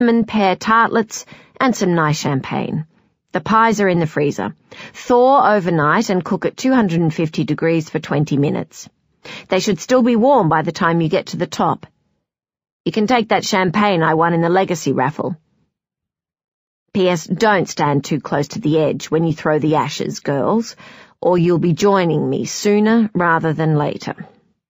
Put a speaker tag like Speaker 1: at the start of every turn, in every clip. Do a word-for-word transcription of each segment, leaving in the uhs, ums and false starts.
Speaker 1: cinnamon pear tartlets, and some nice champagne. The pies are in the freezer. Thaw overnight and cook at two hundred fifty degrees for twenty minutes. They should still be warm by the time you get to the top. You can take that champagne I won in the legacy raffle. P S. Don't stand too close to the edge when you throw the ashes, girls, or you'll be joining me sooner rather than later.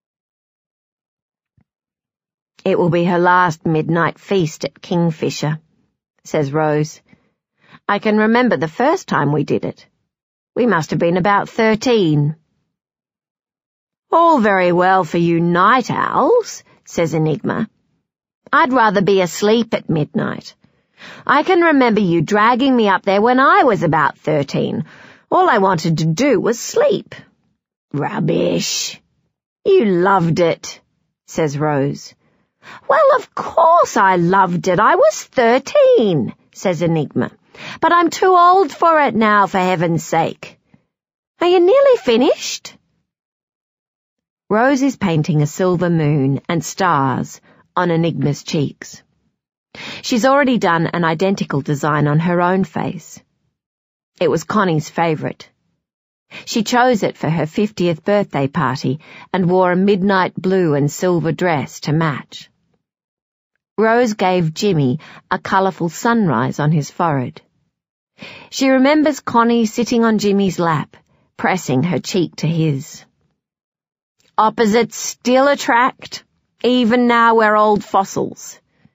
Speaker 1: It will be her last midnight feast at Kingfisher, says Rose. I can remember the first time we did it. We must have been about thirteen. All very well for you night owls, says Enigma. I'd rather be asleep at midnight. I can remember you dragging me up there when I was about thirteen. All I wanted to do was sleep. Rubbish. You loved it, says Rose. Well, of course I loved it. I was thirteen, says Enigma. But I'm too old for it now, for heaven's sake. Are you nearly finished? Rose is painting a silver moon and stars on Enigma's cheeks. She's already done an identical design on her own face. It was Connie's favourite. She chose it for her fiftieth birthday party and wore a midnight blue and silver dress to match. Rose gave Jimmy a colourful sunrise on his forehead. She remembers Connie sitting on Jimmy's lap, pressing her cheek to his. Opposites still attract, even now we're old fossils.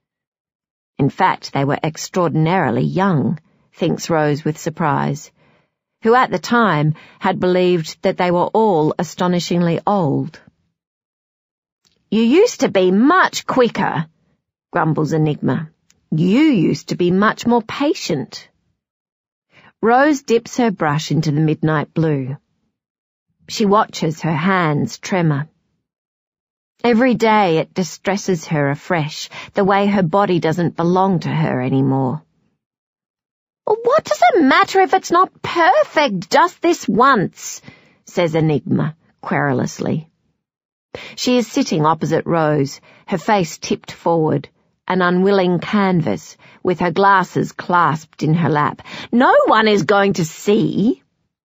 Speaker 1: In fact, they were extraordinarily young, thinks Rose with surprise, who at the time had believed that they were all astonishingly old. You used to be much quicker, grumbles Enigma. You used to be much more patient. Rose dips her brush into the midnight blue. She watches her hands tremor. Every day it distresses her afresh, the way her body doesn't belong to her anymore. Well, what does it matter if it's not perfect just this once, says Enigma querulously. She is sitting opposite Rose, her face tipped forward, an unwilling canvas, with her glasses clasped in her lap. No one is going to see.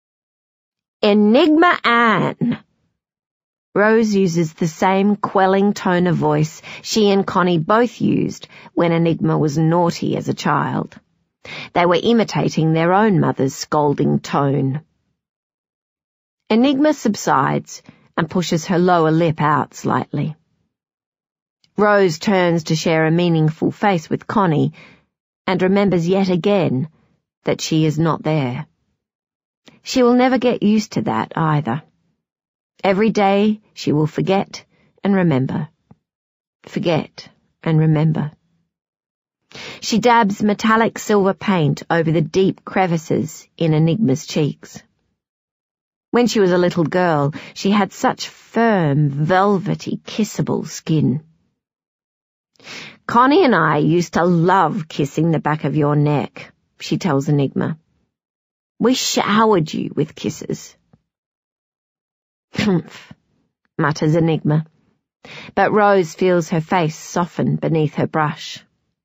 Speaker 1: Enigma Anne. Rose uses the same quelling tone of voice she and Connie both used when Enigma was naughty as a child. They were imitating their own mother's scolding tone. Enigma subsides and pushes her lower lip out slightly. Rose turns to share a meaningful face with Connie and remembers yet again that she is not there. She will never get used to that either. Every day she will forget and remember. Forget and remember. She dabs metallic silver paint over the deep crevices in Enigma's cheeks. When she was a little girl, she had such firm, velvety, kissable skin. Connie and I used to love kissing the back of your neck, she tells Enigma. We showered you with kisses. Humph, mutters Enigma, but Rose feels her face soften beneath her brush.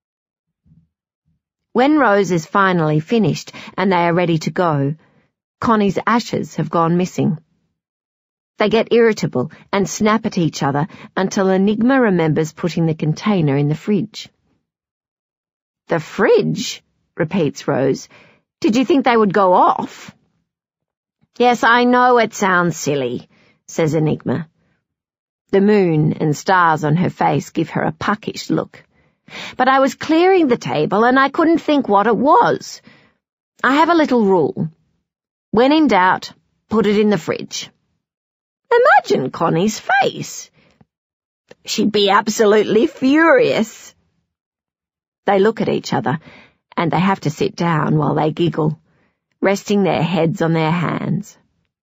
Speaker 1: When Rose is finally finished and they are ready to go, Connie's ashes have gone missing. They get irritable and snap at each other until Enigma remembers putting the container in the fridge. The fridge? Repeats Rose. Did you think they would go off? Yes, I know it sounds silly, says Enigma. The moon and stars on her face give her a puckish look. But I was clearing the table and I couldn't think what it was. I have a little rule. When in doubt, put it in the fridge. Imagine Connie's face. She'd be absolutely furious. They look at each other, and they have to sit down while they giggle, resting their heads on their hands.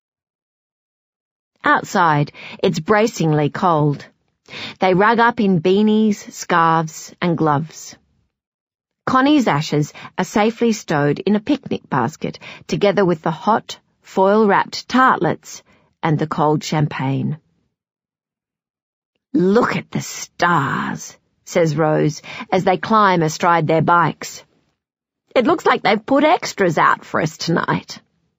Speaker 1: Outside, it's bracingly cold. They rug up in beanies, scarves, and gloves. Connie's ashes are safely stowed in a picnic basket, together with the hot, foil-wrapped tartlets and the cold champagne. Look at the stars, says Rose, as they climb astride their bikes. It looks like they've put extras out for us tonight.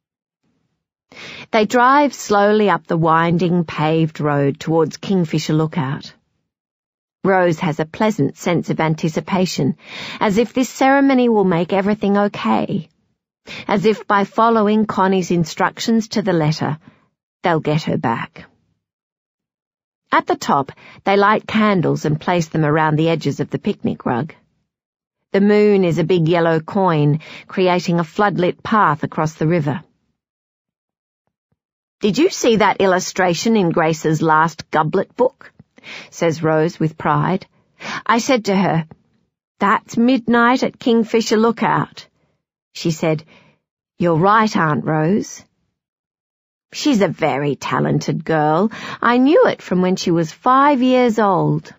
Speaker 1: They drive slowly up the winding paved road towards Kingfisher Lookout. Rose has a pleasant sense of anticipation, as if this ceremony will make everything okay, as if by following Connie's instructions to the letter, they'll get her back. At the top, they light candles and place them around the edges of the picnic rug. The moon is a big yellow coin, creating a floodlit path across the river. "Did you see that illustration in Grace's last Goblet book?" says Rose with pride. I said to her, "That's midnight at Kingfisher Lookout." She said, "You're right, Aunt Rose." She's a very talented girl. I knew it from when she was five years old.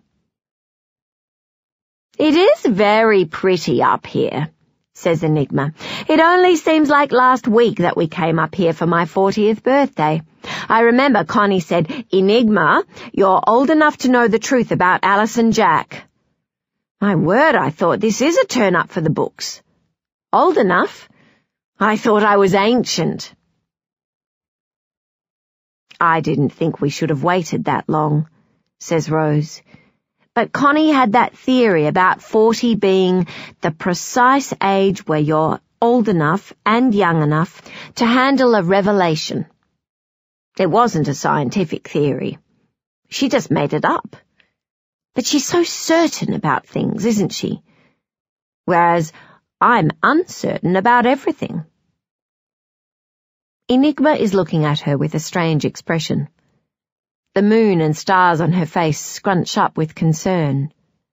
Speaker 1: "It is very pretty up here," says Enigma. "It only seems like last week that we came up here for my fortieth birthday. I remember Connie said, 'Enigma, you're old enough to know the truth about Alice and Jack.' My word, I thought, this is a turn-up for the books. Old enough? I thought I was ancient." "I didn't think we should have waited that long," says Rose. But Connie had that theory about forty being the precise age where you're old enough and young enough to handle a revelation. It wasn't a scientific theory. She just made it up. But she's so certain about things, isn't she? Whereas I'm uncertain about everything. Enigma is looking at her with a strange expression. The moon and stars on her face scrunch up with concern.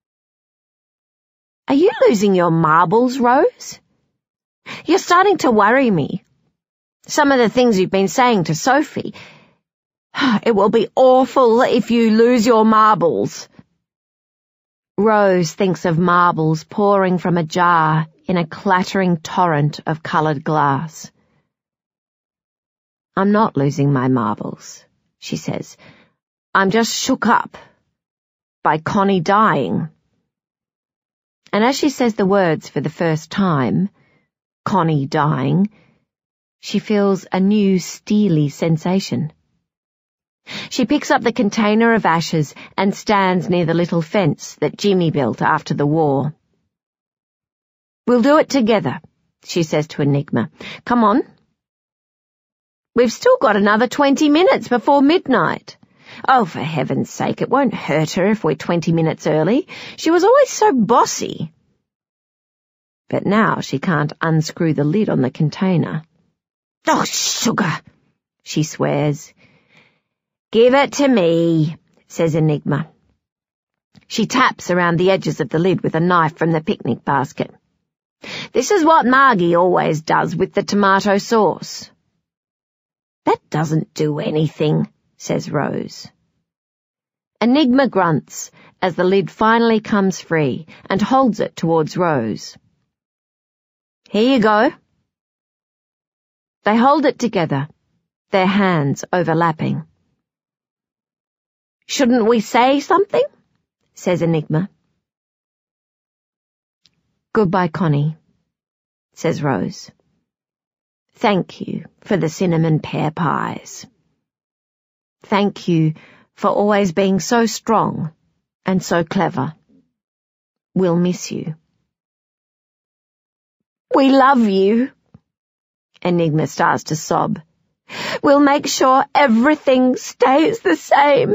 Speaker 1: "Are you losing your marbles, Rose? You're starting to worry me. Some of the things you've been saying to Sophie. It will be awful if you lose your marbles." Rose thinks of marbles pouring from a jar in a clattering torrent of coloured glass. "I'm not losing my marbles," she says. "I'm just shook up by Connie dying." And as she says the words for the first time, Connie dying, she feels a new steely sensation. She picks up the container of ashes and stands near the little fence that Jimmy built after the war. "We'll do it together," she says to Enigma. "Come on." "We've still got another twenty minutes before midnight." "Oh, for heaven's sake, it won't hurt her if we're twenty minutes early. She was always so bossy." But now she can't unscrew the lid on the container. "Oh, sugar," she swears. "Give it to me," says Enigma. She taps around the edges of the lid with a knife from the picnic basket. "This is what Margie always does with the tomato sauce." "That doesn't do anything," says Rose. Enigma grunts as the lid finally comes free and holds it towards Rose. "Here you go." They hold it together, their hands overlapping. "Shouldn't we say something?" says Enigma. "Goodbye, Connie," says Rose. "Thank you for the cinnamon pear pies. Thank you for always being so strong and so clever. We'll miss you." "We love you," Enigma starts to sob. "We'll make sure everything stays the same."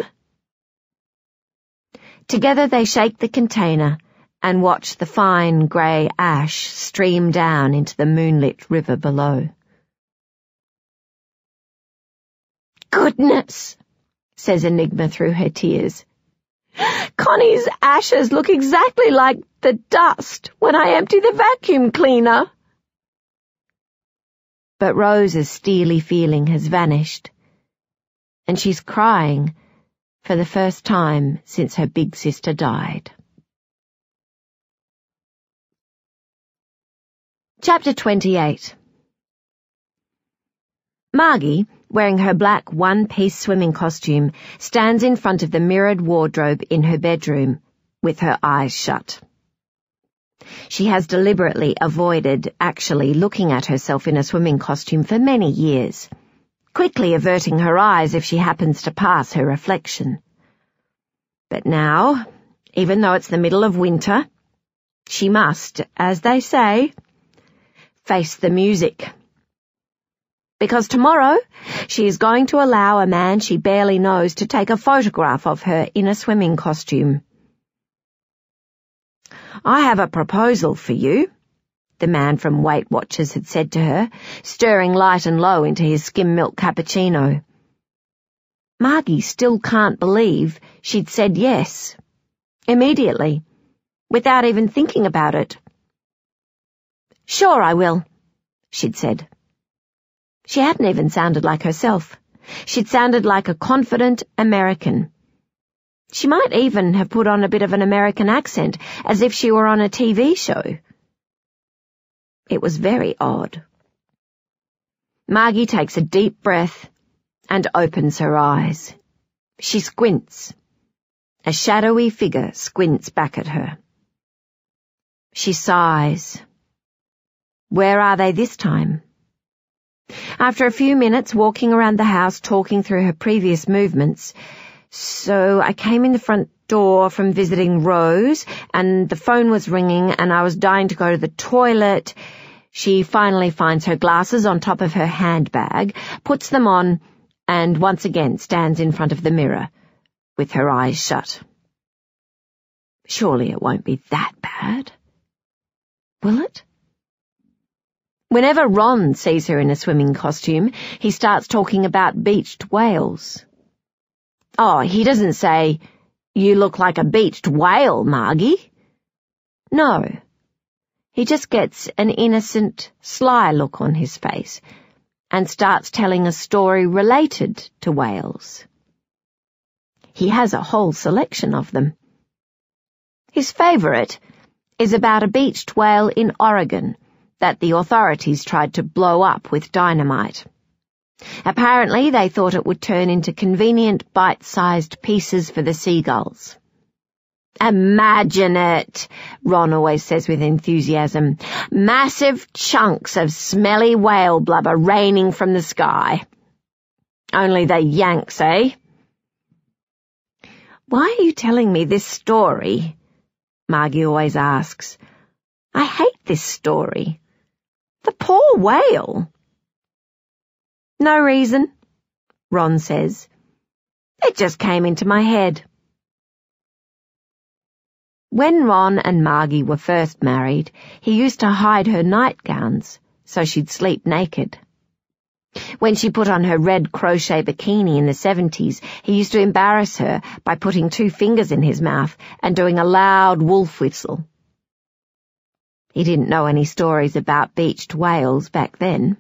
Speaker 1: Together they shake the container and watch the fine grey ash stream down into the moonlit river below. "Goodness," says Enigma through her tears. "Connie's ashes look exactly like the dust when I empty the vacuum cleaner." But Rose's steely feeling has vanished, and she's crying for the first time since her big sister died. Chapter twenty-eight. Margie, wearing her black one-piece swimming costume, stands in front of the mirrored wardrobe in her bedroom, with her eyes shut. She has deliberately avoided actually looking at herself in a swimming costume for many years, quickly averting her eyes if she happens to pass her reflection. But now, even though it's the middle of winter, she must, as they say, face the music. Because tomorrow she is going to allow a man she barely knows to take a photograph of her in a swimming costume. "I have a proposal for you," the man from Weight Watchers had said to her, stirring light and low into his skim milk cappuccino. Margie still can't believe she'd said yes, immediately, without even thinking about it. "Sure I will," she'd said. She hadn't even sounded like herself. She'd sounded like a confident American. She might even have put on a bit of an American accent, as if she were on a T V show. It was very odd. Margie takes a deep breath and opens her eyes. She squints. A shadowy figure squints back at her. She sighs. Where are they this time? After a few minutes walking around the house talking through her previous movements, "So I came in the front door from visiting Rose, and the phone was ringing, and I was dying to go to the toilet." She finally finds her glasses on top of her handbag, puts them on, and once again stands in front of the mirror, with her eyes shut. Surely it won't be that bad. Will it? Whenever Ron sees her in a swimming costume, he starts talking about beached whales. Oh, he doesn't say, "You look like a beached whale, Margie." No. He just gets an innocent, sly look on his face and starts telling a story related to whales. He has a whole selection of them. His favourite is about a beached whale in Oregon that the authorities tried to blow up with dynamite. Apparently they thought it would turn into convenient bite-sized pieces for the seagulls. "Imagine it," Ron always says with enthusiasm. "Massive chunks of smelly whale blubber raining from the sky. Only the Yanks, eh?" "Why are you telling me this story?" Margie always asks. "I hate this story. The poor whale." "No reason," Ron says. "It just came into my head." When Ron and Margie were first married, he used to hide her nightgowns so she'd sleep naked. When she put on her red crochet bikini in the seventies, he used to embarrass her by putting two fingers in his mouth and doing a loud wolf whistle. He didn't know any stories about beached whales back then.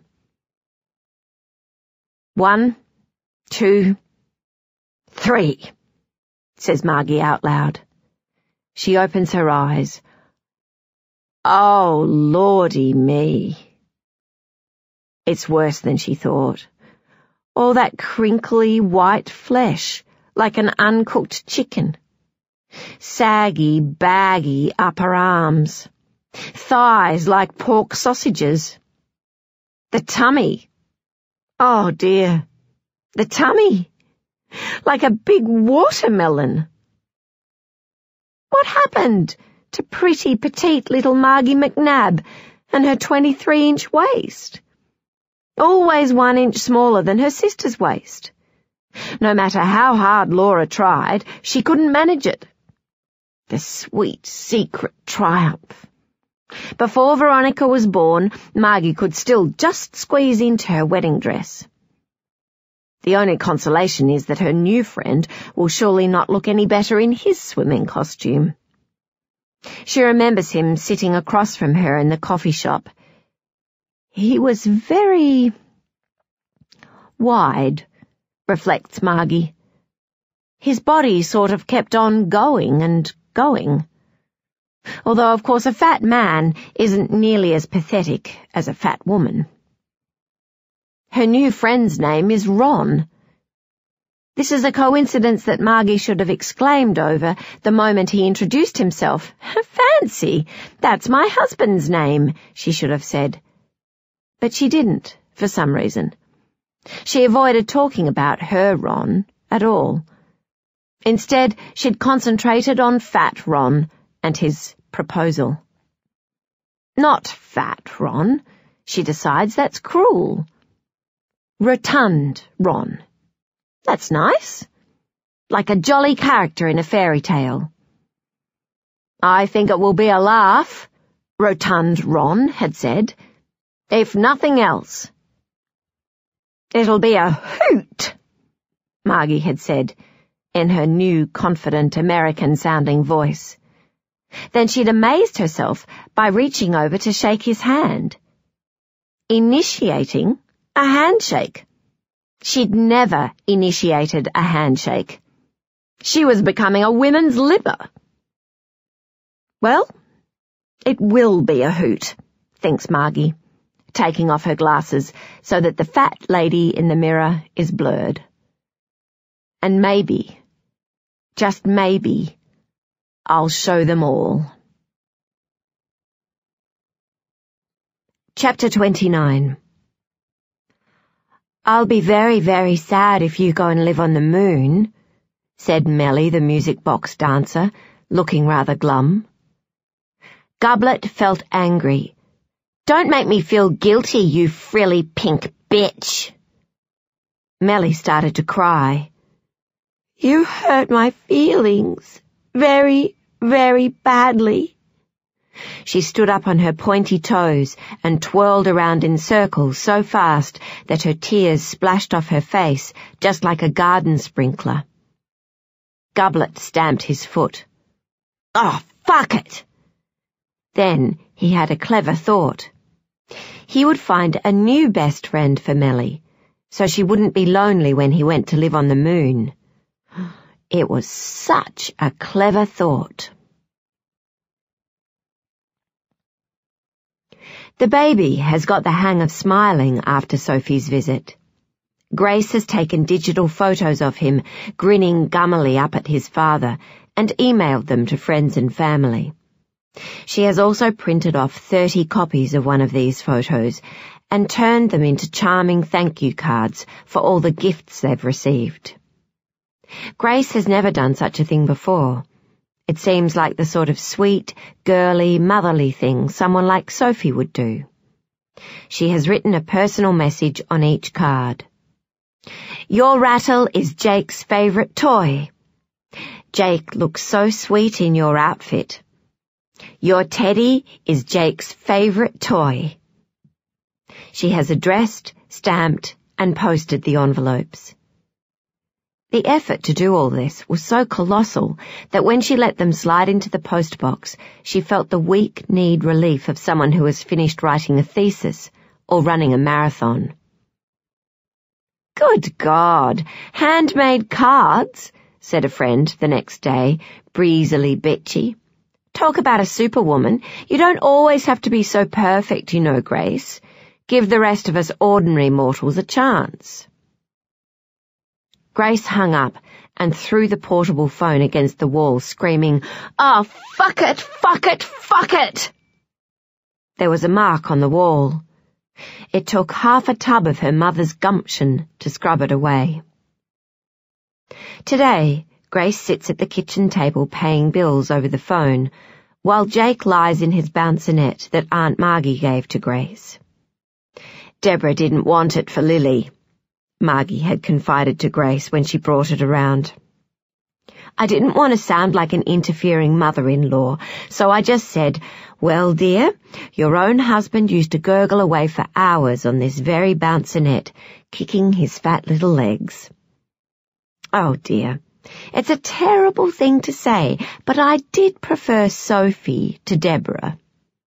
Speaker 1: "One, two, three," says Margie out loud. She opens her eyes. Oh, lordy me. It's worse than she thought. All that crinkly white flesh, like an uncooked chicken. Saggy, baggy upper arms. Thighs like pork sausages. The tummy. Oh dear. The tummy. Like a big watermelon. What happened to pretty petite little Margie McNabb and her twenty-three inch waist? Always one inch smaller than her sister's waist. No matter how hard Laura tried, she couldn't manage it. The sweet, secret triumph. Before Veronica was born, Margie could still just squeeze into her wedding dress. The only consolation is that her new friend will surely not look any better in his swimming costume. She remembers him sitting across from her in the coffee shop. He was very wide, reflects Margie. His body sort of kept on going and going. Although, of course, a fat man isn't nearly as pathetic as a fat woman. Her new friend's name is Ron. This is a coincidence that Margie should have exclaimed over the moment he introduced himself. Fancy, that's my husband's name, she should have said. But she didn't, for some reason. She avoided talking about her Ron at all. Instead, she'd concentrated on Fat Ron and his proposal. Not Fat Ron, she decides, that's cruel. Rotund Ron. That's nice. Like a jolly character in a fairy tale. I think it will be a laugh, Rotund Ron had said. If nothing else. It'll be a hoot, Margie had said, in her new, confident, American-sounding voice. Then she'd amazed herself by reaching over to shake his hand. Initiating a handshake. She'd never initiated a handshake. She was becoming a women's libber. Well, it will be a hoot, thinks Margie, taking off her glasses so that the fat lady in the mirror is blurred. And maybe, just maybe, I'll show them all. Chapter twenty-nine. I'll be very, very sad if you go and live on the moon, said Melly, the music box dancer, looking rather glum. Goblet felt angry. Don't make me feel guilty, you frilly pink bitch. Melly started to cry. You hurt my feelings very, very badly. She stood up on her pointy toes and twirled around in circles so fast that her tears splashed off her face just like a garden sprinkler. Goblet stamped his foot. Oh, fuck it! Then he had a clever thought. He would find a new best friend for Melly, so she wouldn't be lonely when he went to live on the moon. It was such a clever thought. The baby has got the hang of smiling after Sophie's visit. Grace has taken digital photos of him, grinning gummily up at his father, and emailed them to friends and family. She has also printed off thirty copies of one of these photos and turned them into charming thank you cards for all the gifts they've received. Grace has never done such a thing before. It seems like the sort of sweet, girly, motherly thing someone like Sophie would do. She has written a personal message on each card. Your rattle is Jake's favourite toy. Jake looks so sweet in your outfit. Your teddy is Jake's favourite toy. She has addressed, stamped, and posted the envelopes. The effort to do all this was so colossal that when she let them slide into the postbox, she felt the weak-kneed relief of someone who has finished writing a thesis or running a marathon. Good God, handmade cards, said a friend the next day, breezily bitchy. Talk about a superwoman. You don't always have to be so perfect, you know, Grace. Give the rest of us ordinary mortals a chance. Grace hung up and threw the portable phone against the wall, screaming, Oh, fuck it, fuck it, fuck it! There was a mark on the wall. It took half a tub of her mother's gumption to scrub it away. Today, Grace sits at the kitchen table paying bills over the phone, while Jake lies in his bouncinet that Aunt Margie gave to Grace. Deborah didn't want it for Lily, Margie had confided to Grace when she brought it around. I didn't want to sound like an interfering mother-in-law, so I just said, Well, dear, your own husband used to gurgle away for hours on this very bouncinet, kicking his fat little legs. Oh, dear. It's a terrible thing to say, but I did prefer Sophie to Deborah.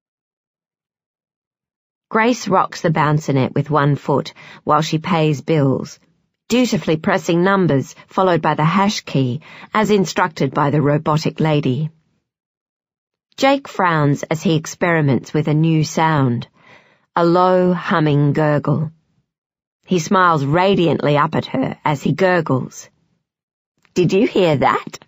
Speaker 1: Grace rocks the bouncinet with one foot while she pays bills, dutifully pressing numbers followed by the hash key, as instructed by the robotic lady. Jake frowns as he experiments with a new sound, a low, humming gurgle. He smiles radiantly up at her as he gurgles. Did you hear that?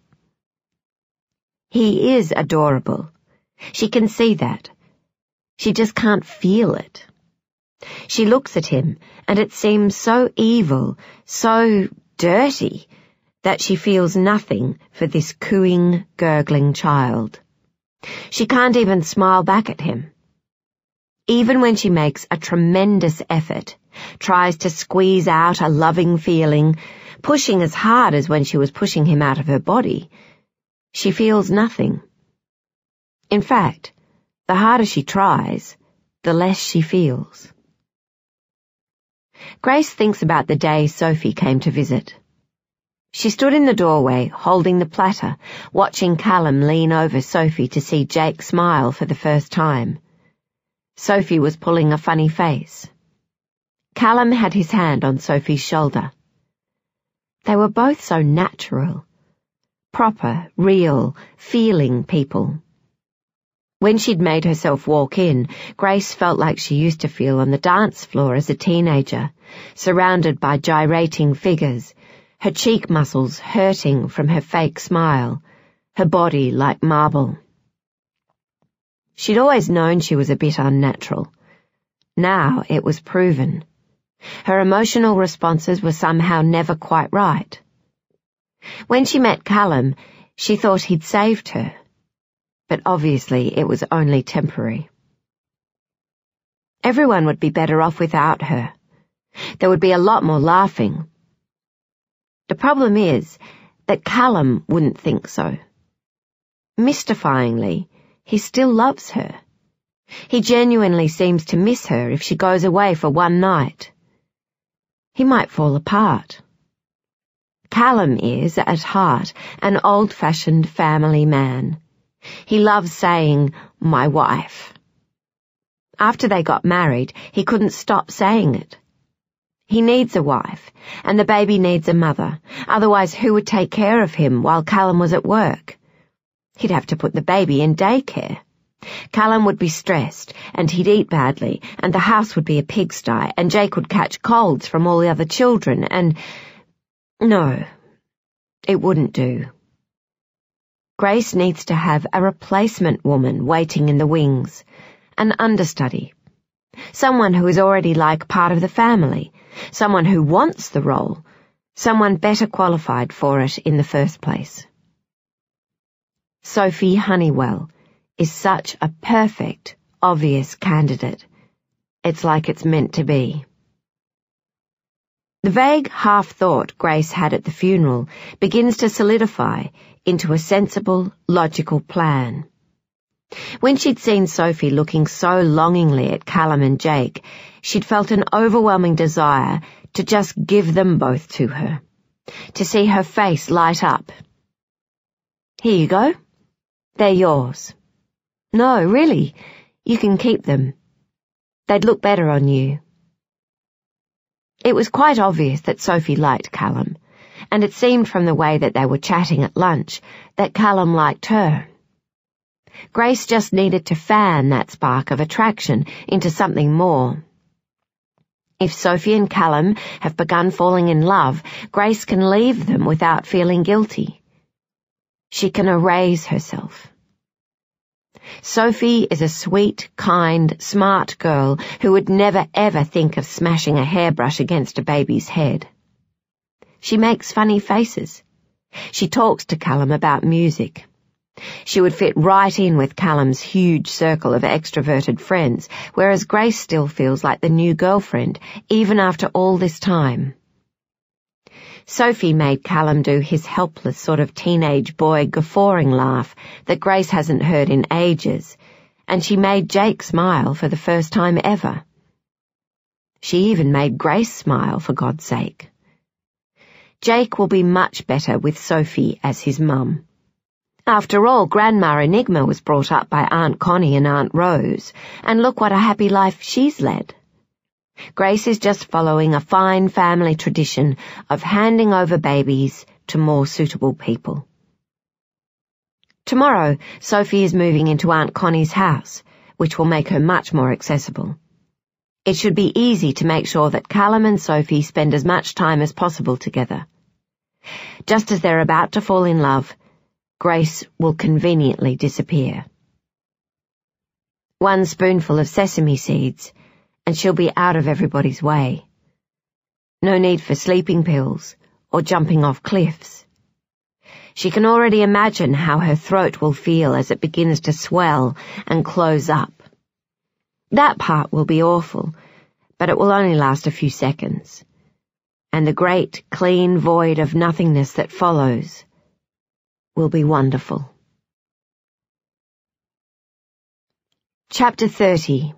Speaker 1: He is adorable. She can see that. She just can't feel it. She looks at him, and it seems so evil, so dirty, that she feels nothing for this cooing, gurgling child. She can't even smile back at him. Even when she makes a tremendous effort, tries to squeeze out a loving feeling, pushing as hard as when she was pushing him out of her body, she feels nothing. In fact, the harder she tries, the less she feels. Grace thinks about the day Sophie came to visit. She stood in the doorway, holding the platter, watching Callum lean over Sophie to see Jake smile for the first time. Sophie was pulling a funny face. Callum had his hand on Sophie's shoulder. They were both so natural. Proper, real, feeling people. When she'd made herself walk in, Grace felt like she used to feel on the dance floor as a teenager, surrounded by gyrating figures, her cheek muscles hurting from her fake smile, her body like marble. She'd always known she was a bit unnatural. Now it was proven. Her emotional responses were somehow never quite right. When she met Callum, she thought he'd saved her. But obviously it was only temporary. Everyone would be better off without her. There would be a lot more laughing. The problem is that Callum wouldn't think so. Mystifyingly, he still loves her. He genuinely seems to miss her if she goes away for one night. He might fall apart. Callum is, at heart, an old-fashioned family man. He loves saying, "my wife." After they got married, he couldn't stop saying it. He needs a wife, and the baby needs a mother, otherwise who would take care of him while Callum was at work? He'd have to put the baby in daycare. Callum would be stressed, and he'd eat badly, and the house would be a pigsty, and Jake would catch colds from all the other children, and... No, it wouldn't do. Grace needs to have a replacement woman waiting in the wings, an understudy, someone who is already like part of the family, someone who wants the role, someone better qualified for it in the first place. Sophie Honeywell is such a perfect, obvious candidate. It's like it's meant to be. The vague half-thought Grace had at the funeral begins to solidify into a sensible, logical plan. When she'd seen Sophie looking so longingly at Callum and Jake, she'd felt an overwhelming desire to just give them both to her, to see her face light up. "Here you go. They're yours." "No, really, you can keep them. They'd look better on you." It was quite obvious that Sophie liked Callum, and it seemed from the way that they were chatting at lunch that Callum liked her. Grace just needed to fan that spark of attraction into something more. If Sophie and Callum have begun falling in love, Grace can leave them without feeling guilty. She can erase herself. Sophie is a sweet, kind, smart girl who would never ever think of smashing a hairbrush against a baby's head. She makes funny faces. She talks to Callum about music. She would fit right in with Callum's huge circle of extroverted friends, whereas Grace still feels like the new girlfriend, even after all this time. Sophie made Callum do his helpless sort of teenage boy guffawing laugh that Grace hasn't heard in ages, and she made Jake smile for the first time ever. She even made Grace smile, for God's sake. Jake will be much better with Sophie as his mum. After all, Grandma Enigma was brought up by Aunt Connie and Aunt Rose, and look what a happy life she's led. Grace is just following a fine family tradition of handing over babies to more suitable people. Tomorrow, Sophie is moving into Aunt Connie's house, which will make her much more accessible. It should be easy to make sure that Callum and Sophie spend as much time as possible together. Just as they're about to fall in love, Grace will conveniently disappear. One spoonful of sesame seeds, and she'll be out of everybody's way. No need for sleeping pills or jumping off cliffs. She can already imagine how her throat will feel as it begins to swell and close up. That part will be awful, but it will only last a few seconds. And the great, clean void of nothingness that follows will be wonderful. Chapter thirty.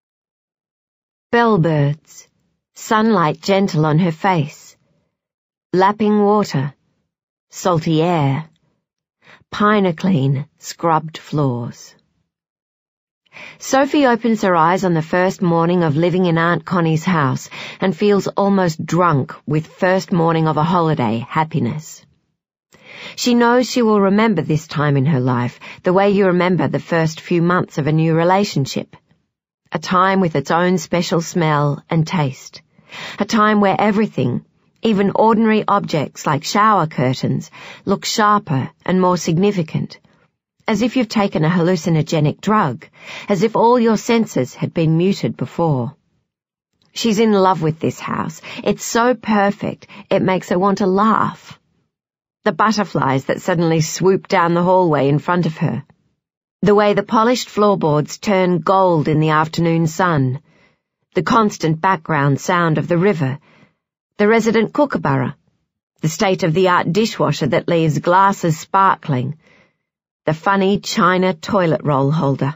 Speaker 1: Bellbirds, sunlight gentle on her face, lapping water, salty air, pine-clean, scrubbed floors. Sophie opens her eyes on the first morning of living in Aunt Connie's house and feels almost drunk with first morning of a holiday happiness. She knows she will remember this time in her life the way you remember the first few months of a new relationship. A time with its own special smell and taste. A time where everything, even ordinary objects like shower curtains, look sharper and more significant. As if you've taken a hallucinogenic drug, as if all your senses had been muted before. She's in love with this house. It's so perfect, it makes her want to laugh. The butterflies that suddenly swoop down the hallway in front of her. The way the polished floorboards turn gold in the afternoon sun. The constant background sound of the river. The resident kookaburra. The state-of-the-art dishwasher that leaves glasses sparkling. The funny china toilet roll holder.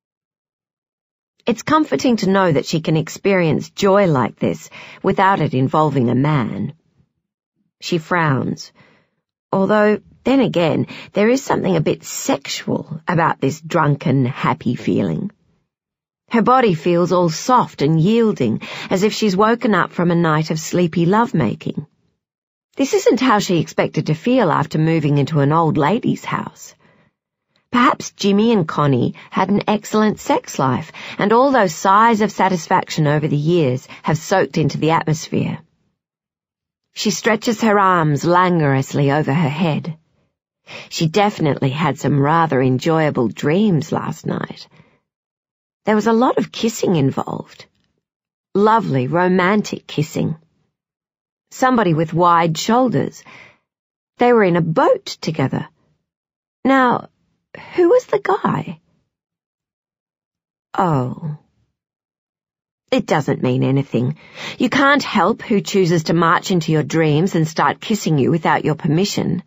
Speaker 1: It's comforting to know that she can experience joy like this without it involving a man. She frowns, although, then again, there is something a bit sexual about this drunken, happy feeling. Her body feels all soft and yielding, as if she's woken up from a night of sleepy lovemaking. This isn't how she expected to feel after moving into an old lady's house. Perhaps Jimmy and Connie had an excellent sex life, and all those sighs of satisfaction over the years have soaked into the atmosphere. She stretches her arms languorously over her head. She definitely had some rather enjoyable dreams last night. There was a lot of kissing involved. Lovely, romantic kissing. Somebody with wide shoulders. They were in a boat together. Now, who was the guy? Oh. It doesn't mean anything. You can't help who chooses to march into your dreams and start kissing you without your permission.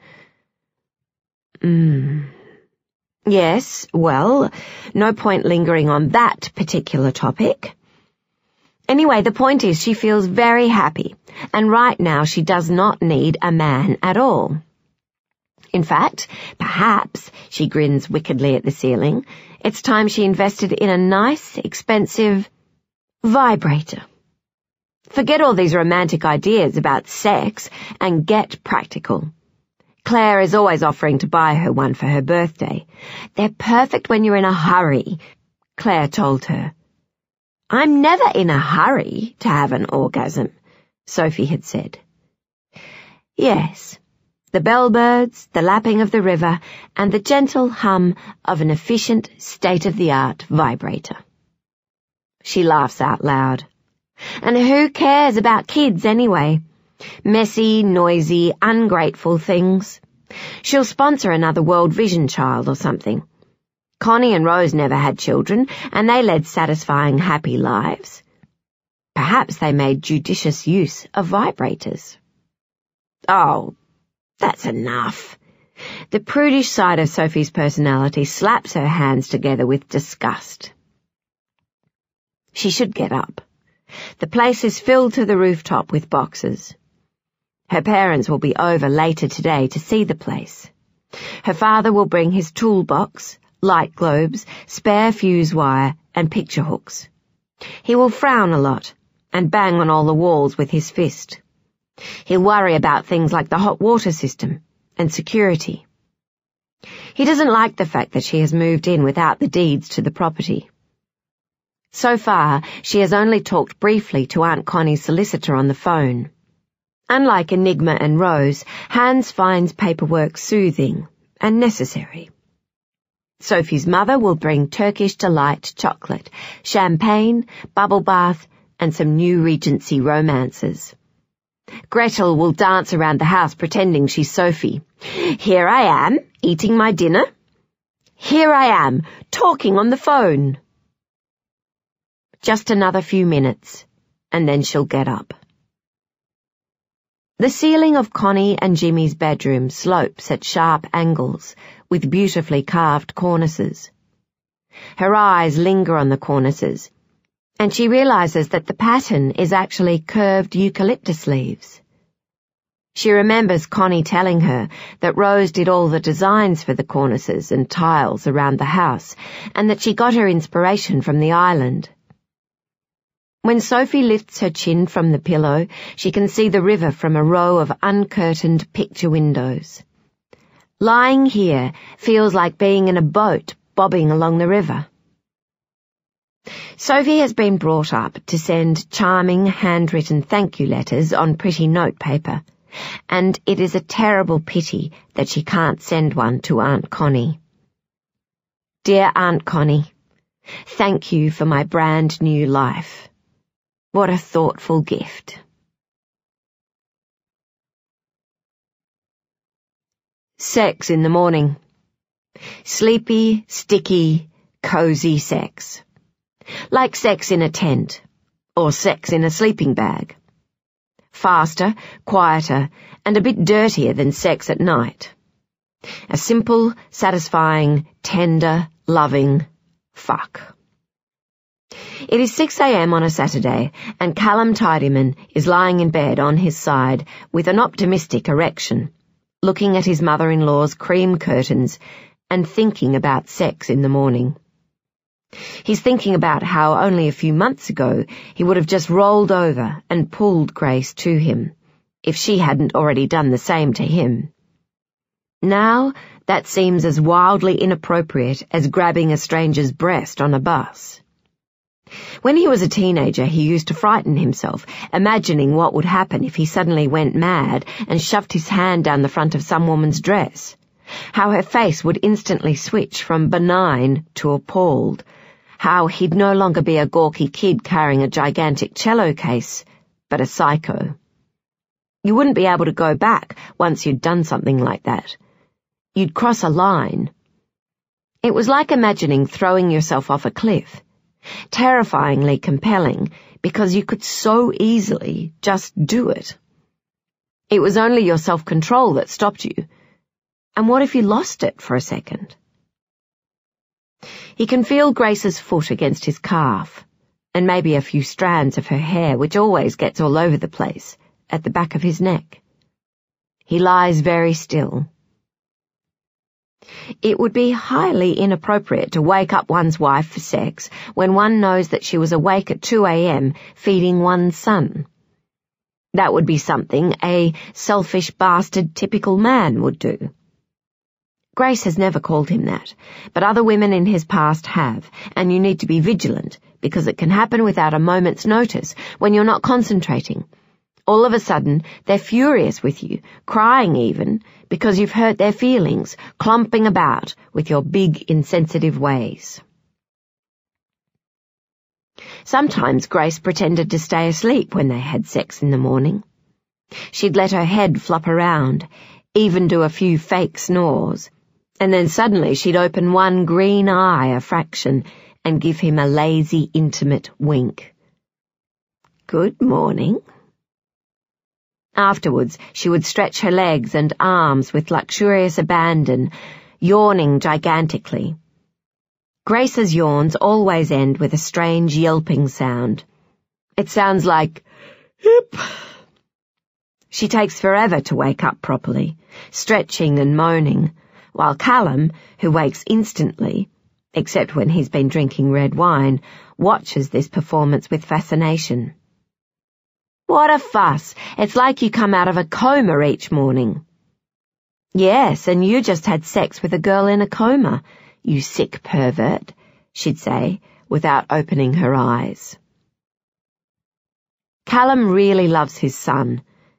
Speaker 1: Hmm. Yes, well, no point lingering on that particular topic. Anyway, the point is she feels very happy, and right now she does not need a man at all. In fact, perhaps, she grins wickedly at the ceiling, it's time she invested in a nice, expensive vibrator. Forget all these romantic ideas about sex and get practical. Claire is always offering to buy her one for her birthday. They're perfect when you're in a hurry, Claire told her. I'm never in a hurry to have an orgasm, Sophie had said. Yes. The bellbirds, the lapping of the river, and the gentle hum of an efficient, state-of-the-art vibrator. She laughs out loud. And who cares about kids anyway? Messy, noisy, ungrateful things. She'll sponsor another World Vision child or something. Connie and Rose never had children, and they led satisfying, happy lives. Perhaps they made judicious use of vibrators. Oh, that's enough. The prudish side of Sophie's personality slaps her hands together with disgust. She should get up. The place is filled to the rooftop with boxes. Her parents will be over later today to see the place. Her father will bring his toolbox, light globes, spare fuse wire, and picture hooks. He will frown a lot and bang on all the walls with his fist. He'll worry about things like the hot water system and security. He doesn't like the fact that she has moved in without the deeds to the property. So far, she has only talked briefly to Aunt Connie's solicitor on the phone. Unlike Enigma and Rose, Hans finds paperwork soothing and necessary. Sophie's mother will bring Turkish Delight chocolate, champagne, bubble bath, and some new Regency romances. Gretel will dance around the house pretending she's Sophie. Here I am, eating my dinner. Here I am, talking on the phone. Just another few minutes, and then she'll get up. The ceiling of Connie and Jimmy's bedroom slopes at sharp angles, with beautifully carved cornices. Her eyes linger on the cornices, and she realizes that the pattern is actually curved eucalyptus leaves. She remembers Connie telling her that Rose did all the designs for the cornices and tiles around the house, and that she got her inspiration from the island. When Sophie lifts her chin from the pillow, she can see the river from a row of uncurtained picture windows. Lying here feels like being in a boat bobbing along the river. Sophie has been brought up to send charming handwritten thank you letters on pretty notepaper, and it is a terrible pity that she can't send one to Aunt Connie. Dear Aunt Connie, thank you for my brand new life. What a thoughtful gift. Sex in the morning. Sleepy, sticky, cozy sex. Like sex in a tent, or sex in a sleeping bag. Faster, quieter, and a bit dirtier than sex at night. A simple, satisfying, tender, loving fuck. It is six a.m. on a Saturday, and Callum Tidyman is lying in bed on his side with an optimistic erection, looking at his mother-in-law's cream curtains and thinking about sex in the morning. He's thinking about how only a few months ago he would have just rolled over and pulled Grace to him, if she hadn't already done the same to him. Now that seems as wildly inappropriate as grabbing a stranger's breast on a bus. When he was a teenager, he used to frighten himself, imagining what would happen if he suddenly went mad and shoved his hand down the front of some woman's dress, how her face would instantly switch from benign to appalled, how he'd no longer be a gawky kid carrying a gigantic cello case, but a psycho. You wouldn't be able to go back once you'd done something like that. You'd cross a line. It was like imagining throwing yourself off a cliff. Terrifyingly compelling, because you could so easily just do it. It was only your self-control that stopped you. And what if you lost it for a second? He can feel Grace's foot against his calf, and maybe a few strands of her hair, which always gets all over the place, at the back of his neck. He lies very still. It would be highly inappropriate to wake up one's wife for sex when one knows that she was awake at two a.m. feeding one's son. That would be something a selfish bastard typical man would do. Grace has never called him that, but other women in his past have, and you need to be vigilant, because it can happen without a moment's notice when you're not concentrating. All of a sudden, they're furious with you, crying even, because you've hurt their feelings, clomping about with your big, insensitive ways. Sometimes Grace pretended to stay asleep when they had sex in the morning. She'd let her head flop around, even do a few fake snores, and then suddenly she'd open one green eye a fraction and give him a lazy, intimate wink. Good morning. Afterwards, she would stretch her legs and arms with luxurious abandon, yawning gigantically. Grace's yawns always end with a strange yelping sound. It sounds like, hip. She takes forever to wake up properly, stretching and moaning, while Callum, who wakes instantly, except when he's been drinking red wine, watches this performance with fascination. What a fuss! It's like you come out of a coma each morning. Yes, and you just had sex with a girl in a coma, you sick pervert, she'd say, without opening her eyes. Callum really loves his son,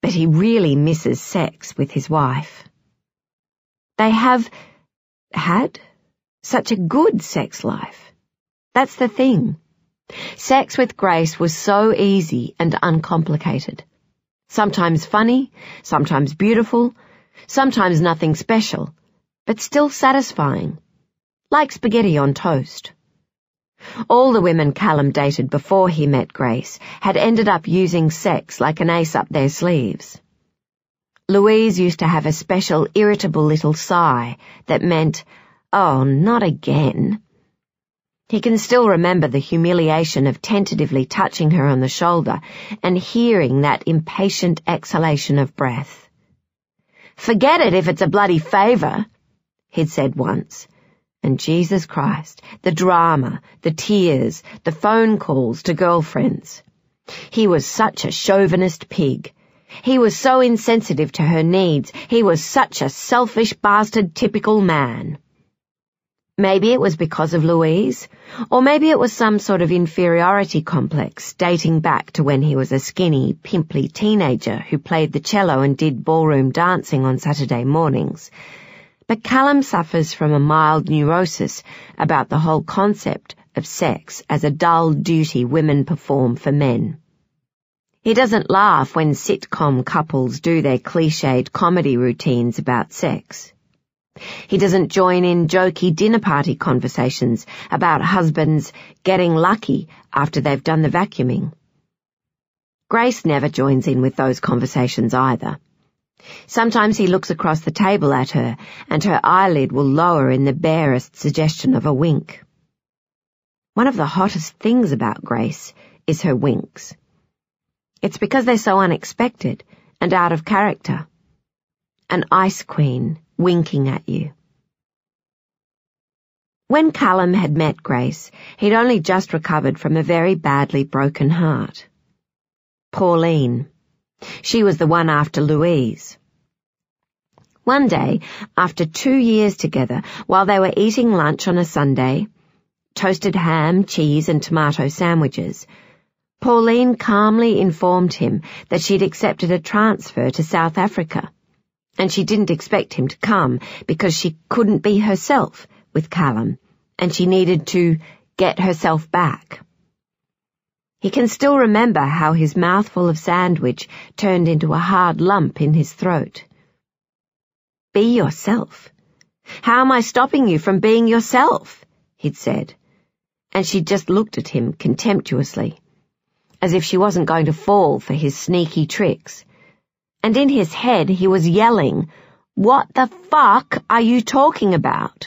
Speaker 1: but he really misses sex with his wife. They have had such a good sex life. That's the thing. Sex with Grace was so easy and uncomplicated. Sometimes funny, sometimes beautiful, sometimes nothing special, but still satisfying, like spaghetti on toast. All the women Callum dated before he met Grace had ended up using sex like an ace up their sleeves. Louise used to have a special irritable little sigh that meant, "Oh, not again." He can still remember the humiliation of tentatively touching her on the shoulder and hearing that impatient exhalation of breath. "Forget it if it's a bloody favour," he'd said once. And Jesus Christ, the drama, the tears, the phone calls to girlfriends. He was such a chauvinist pig. He was so insensitive to her needs. He was such a selfish bastard typical man. Maybe it was because of Louise, or maybe it was some sort of inferiority complex dating back to when he was a skinny, pimply teenager who played the cello and did ballroom dancing on Saturday mornings. But Callum suffers from a mild neurosis about the whole concept of sex as a dull duty women perform for men. He doesn't laugh when sitcom couples do their cliched comedy routines about sex. He doesn't join in jokey dinner party conversations about husbands getting lucky after they've done the vacuuming. Grace never joins in with those conversations either. Sometimes he looks across the table at her, and her eyelid will lower in the barest suggestion of a wink. One of the hottest things about Grace is her winks. It's because they're so unexpected and out of character. An ice queen winking at you. When Callum had met Grace, he'd only just recovered from a very badly broken heart. Pauline. She was the one after Louise. One day, after two years together, while they were eating lunch on a Sunday, toasted ham, cheese and tomato sandwiches, Pauline calmly informed him that she'd accepted a transfer to South Africa, and she didn't expect him to come because she couldn't be herself with Callum, and she needed to get herself back. He can still remember how his mouthful of sandwich turned into a hard lump in his throat. "Be yourself. How am I stopping you from being yourself?" he'd said, and she just looked at him contemptuously, as if she wasn't going to fall for his sneaky tricks. And in his head he was yelling, "What the fuck are you talking about?"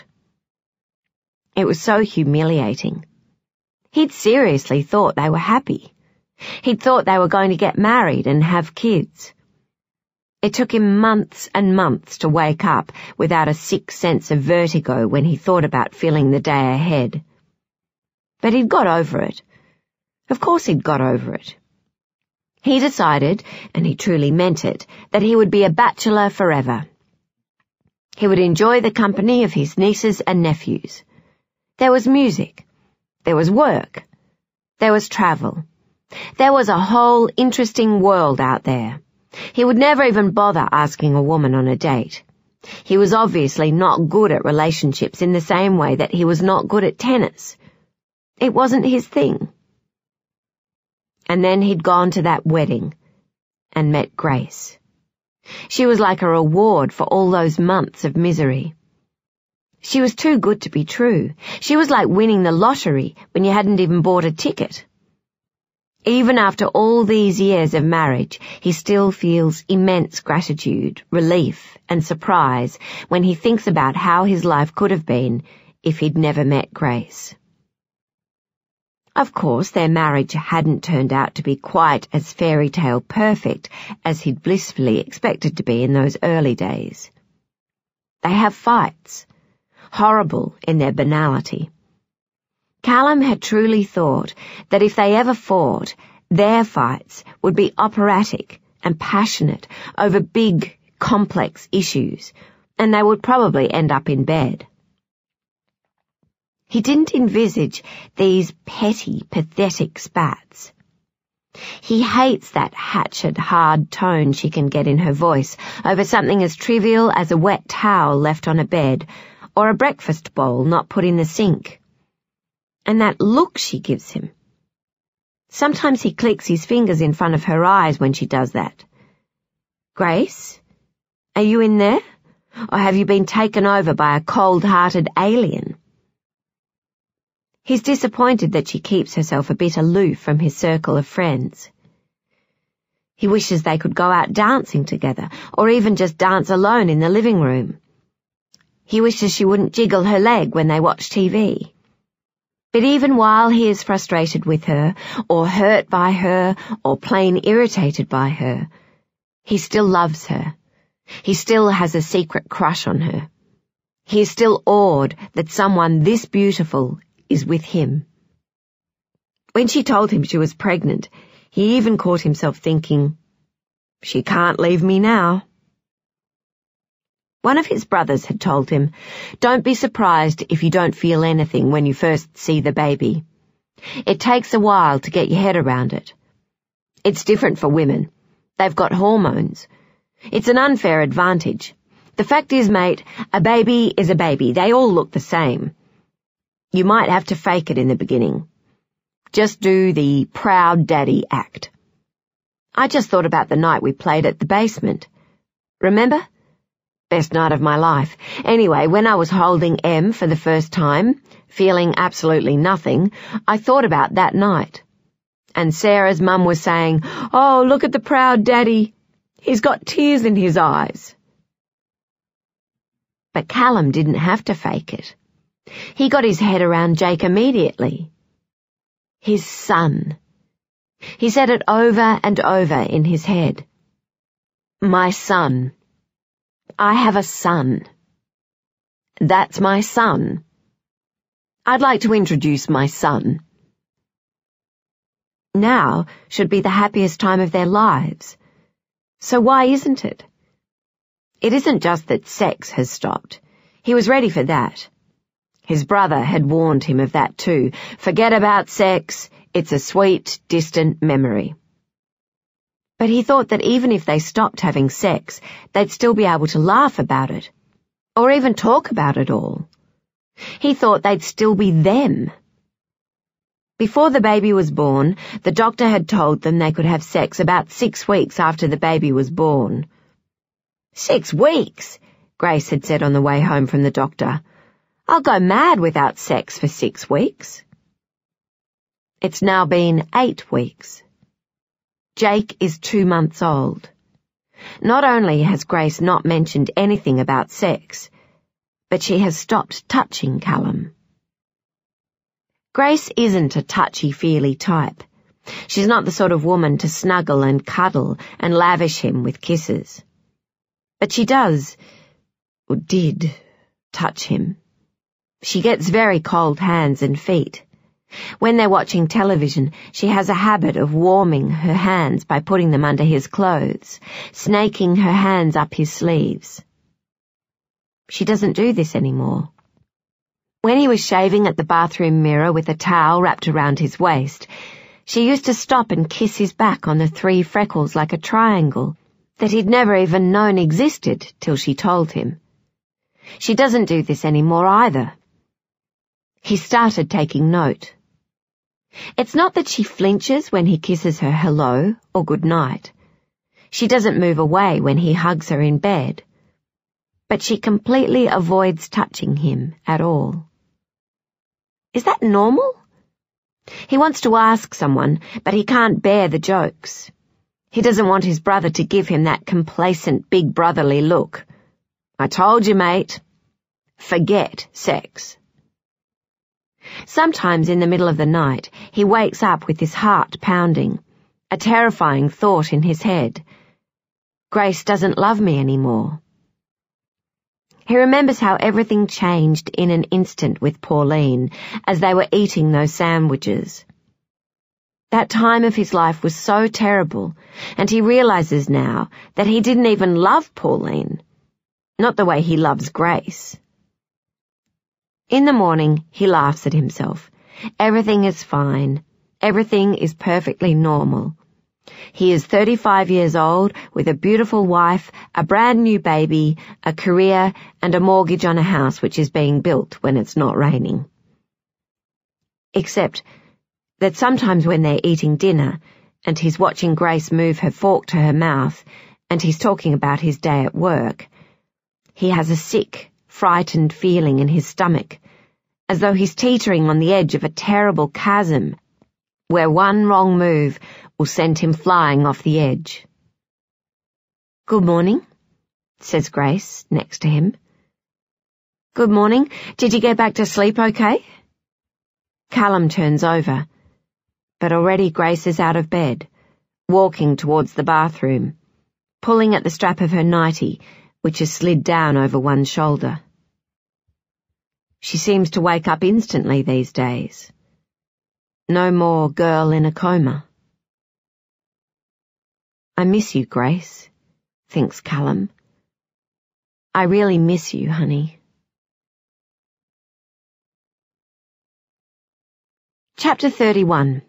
Speaker 1: It was so humiliating. He'd seriously thought they were happy. He'd thought they were going to get married and have kids. It took him months and months to wake up without a sick sense of vertigo when he thought about filling the day ahead. But he'd got over it. Of course he'd got over it. He decided, and he truly meant it, that he would be a bachelor forever. He would enjoy the company of his nieces and nephews. There was music. There was work. There was travel. There was a whole interesting world out there. He would never even bother asking a woman on a date. He was obviously not good at relationships in the same way that he was not good at tennis. It wasn't his thing. And then he'd gone to that wedding and met Grace. She was like a reward for all those months of misery. She was too good to be true. She was like winning the lottery when you hadn't even bought a ticket. Even after all these years of marriage, he still feels immense gratitude, relief, and surprise when he thinks about how his life could have been if he'd never met Grace. Of course, their marriage hadn't turned out to be quite as fairy tale perfect as he'd blissfully expected to be in those early days. They have fights, horrible in their banality. Callum had truly thought that if they ever fought, their fights would be operatic and passionate over big, complex issues, and they would probably end up in bed. He didn't envisage these petty, pathetic spats. He hates that hatchet, hard tone she can get in her voice over something as trivial as a wet towel left on a bed or a breakfast bowl not put in the sink. And that look she gives him. Sometimes he clicks his fingers in front of her eyes when she does that. Grace, are you in there? Or have you been taken over by a cold-hearted alien? He's disappointed that she keeps herself a bit aloof from his circle of friends. He wishes they could go out dancing together, or even just dance alone in the living room. He wishes she wouldn't jiggle her leg when they watch T V. But even while he is frustrated with her, or hurt by her, or plain irritated by her, he still loves her. He still has a secret crush on her. He is still awed that someone this beautiful is with him. When she told him she was pregnant, he even caught himself thinking, "She can't leave me now." One of his brothers had told him, "Don't be surprised if you don't feel anything when you first see the baby. It takes a while to get your head around it. It's different for women. They've got hormones. It's an unfair advantage. The fact is, mate, a baby is a baby. They all look the same. You might have to fake it in the beginning. Just do the proud daddy act. I just thought about the night we played at the basement. Remember? Best night of my life. Anyway, when I was holding Em for the first time, feeling absolutely nothing, I thought about that night. And Sarah's mum was saying, 'Oh, look at the proud daddy. He's got tears in his eyes.'" But Callum didn't have to fake it. He got his head around Jake immediately. His son. He said it over and over in his head. My son. I have a son. That's my son. I'd like to introduce my son. Now should be the happiest time of their lives. So why isn't it? It isn't just that sex has stopped. He was ready for that. His brother had warned him of that too. Forget about sex. It's a sweet, distant memory. But he thought that even if they stopped having sex, they'd still be able to laugh about it, or even talk about it all. He thought they'd still be them. Before the baby was born, the doctor had told them they could have sex about six weeks after the baby was born. Six weeks, Grace had said on the way home from the doctor. I'll go mad without sex for six weeks. It's now been eight weeks. Jake is two months old. Not only has Grace not mentioned anything about sex, but she has stopped touching Callum. Grace isn't a touchy-feely type. She's not the sort of woman to snuggle and cuddle and lavish him with kisses. But she does, or did, touch him. She gets very cold hands and feet. When they're watching television, she has a habit of warming her hands by putting them under his clothes, snaking her hands up his sleeves. She doesn't do this anymore. When he was shaving at the bathroom mirror with a towel wrapped around his waist, she used to stop and kiss his back on the three freckles like a triangle that he'd never even known existed till she told him. She doesn't do this anymore either. He started taking note. It's not that she flinches when he kisses her hello or good night. She doesn't move away when he hugs her in bed. But she completely avoids touching him at all. Is that normal? He wants to ask someone, but he can't bear the jokes. He doesn't want his brother to give him that complacent big brotherly look. I told you, mate. Forget sex. Sometimes in the middle of the night, he wakes up with his heart pounding, a terrifying thought in his head. Grace doesn't love me anymore. He remembers how everything changed in an instant with Pauline as they were eating those sandwiches. That time of his life was so terrible, and he realizes now that he didn't even love Pauline, not the way he loves Grace. In the morning, he laughs at himself. Everything is fine. Everything is perfectly normal. He is thirty-five years old, with a beautiful wife, a brand new baby, a career, and a mortgage on a house which is being built when it's not raining. Except that sometimes when they're eating dinner, and he's watching Grace move her fork to her mouth, and he's talking about his day at work, he has a sick, frightened feeling in his stomach, as though he's teetering on the edge of a terrible chasm, where one wrong move will send him flying off the edge. "Good morning," says Grace, next to him. "Good morning. Did you get back to sleep okay?" Callum turns over, but already Grace is out of bed, walking towards the bathroom, pulling at the strap of her nightie, which has slid down over one shoulder. She seems to wake up instantly these days. No more girl in a coma. "I miss you, Grace," thinks Callum. "I really miss you, honey." Chapter thirty-one.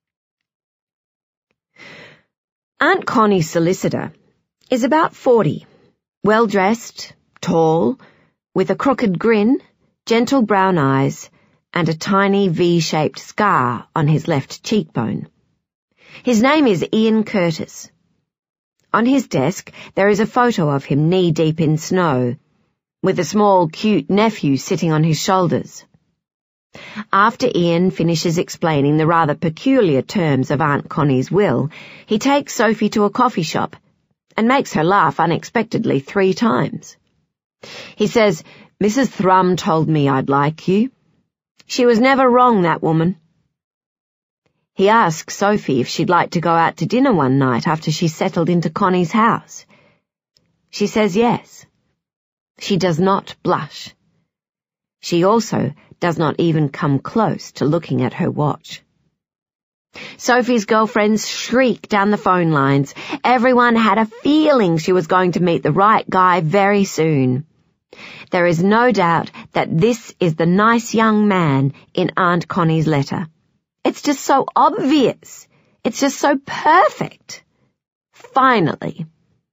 Speaker 1: Aunt Connie's solicitor is about forty, well-dressed, tall, with a crooked grin, gentle brown eyes, and a tiny V-shaped scar on his left cheekbone. His name is Ian Curtis. On his desk there is a photo of him knee-deep in snow, with a small, cute nephew sitting on his shoulders. After Ian finishes explaining the rather peculiar terms of Aunt Connie's will, he takes Sophie to a coffee shop and makes her laugh unexpectedly three times. He says, "Missus Thrum told me I'd like you. She was never wrong, that woman." He asks Sophie if she'd like to go out to dinner one night after she's settled into Connie's house. She says yes. She does not blush. She also does not even come close to looking at her watch. Sophie's girlfriends shriek down the phone lines. Everyone had a feeling she was going to meet the right guy very soon. There is no doubt that this is the nice young man in Aunt Connie's letter. It's just so obvious. It's just so perfect. Finally.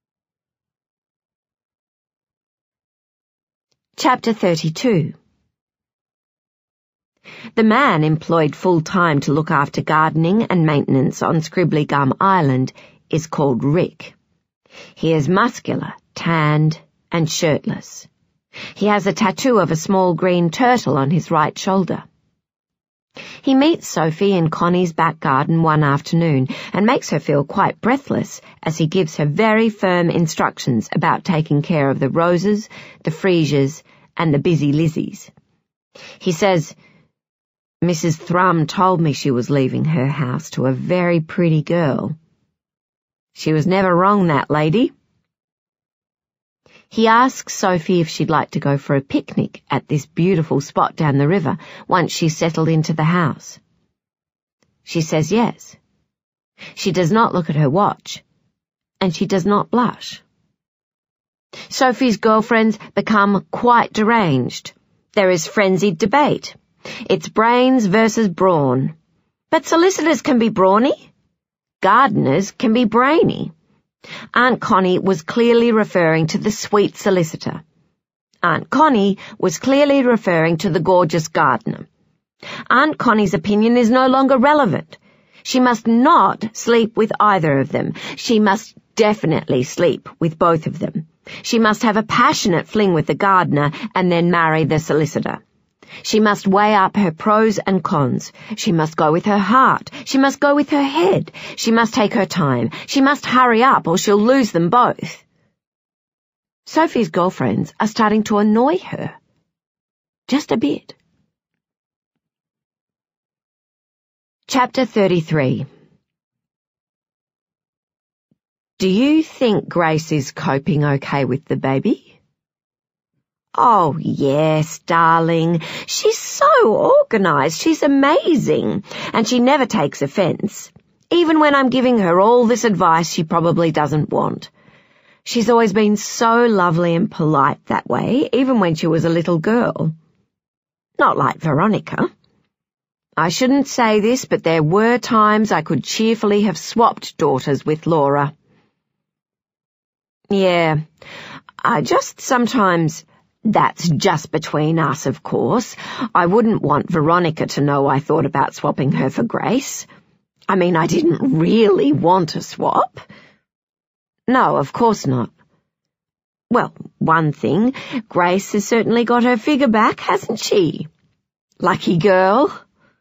Speaker 1: Chapter thirty-two. The man employed full-time to look after gardening and maintenance on Scribbly Gum Island is called Rick. He is muscular, tanned, and shirtless. He has a tattoo of a small green turtle on his right shoulder. He meets Sophie in Connie's back garden one afternoon and makes her feel quite breathless as he gives her very firm instructions about taking care of the roses, the freesias, and the busy lizzies. He says, "Missus Thrum told me she was leaving her house to a very pretty girl. She was never wrong, that lady." He asks Sophie if she'd like to go for a picnic at this beautiful spot down the river once she's settled into the house. She says yes. She does not look at her watch, and she does not blush. Sophie's girlfriends become quite deranged. There is frenzied debate. It's brains versus brawn. But solicitors can be brawny. Gardeners can be brainy. Aunt Connie was clearly referring to the sweet solicitor. Aunt Connie was clearly referring to the gorgeous gardener. Aunt Connie's opinion is no longer relevant. She must not sleep with either of them. She must definitely sleep with both of them. She must have a passionate fling with the gardener and then marry the solicitor. She must weigh up her pros and cons. She must go with her heart. She must go with her head. She must take her time. She must hurry up or she'll lose them both. Sophie's girlfriends are starting to annoy her. Just a bit. Chapter thirty-three. Do you think Grace is coping okay with the baby? Oh, yes, darling. She's so organised. She's amazing. And she never takes offence. Even when I'm giving her all this advice she probably doesn't want. She's always been so lovely and polite that way, even when she was a little girl. Not like Veronica. I shouldn't say this, but there were times I could cheerfully have swapped daughters with Laura. Yeah, I just sometimes... That's just between us, of course. I wouldn't want Veronica to know I thought about swapping her for Grace. I mean, I didn't really want a swap. No, of course not. Well, one thing, Grace has certainly got her figure back, hasn't she? Lucky girl.